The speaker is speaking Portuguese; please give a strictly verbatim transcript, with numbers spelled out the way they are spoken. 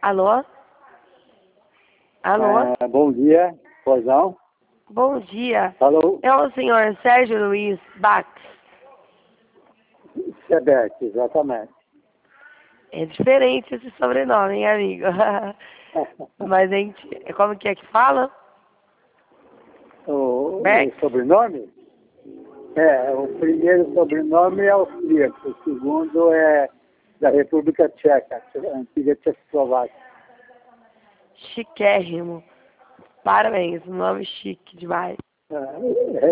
Alô? Alô? É, bom dia, pois não? Bom dia. Alô? É o senhor Sérgio Luiz Bax. Sebete, exatamente. É diferente esse sobrenome, hein, amigo? Mas a gente... Como que é que fala? o, Bax? o sobrenome? É, o primeiro sobrenome é austríaco, o segundo é da República Tcheca, a antiga Tchecoslováquia. Chiquérrimo. Parabéns, um nome chique demais. É,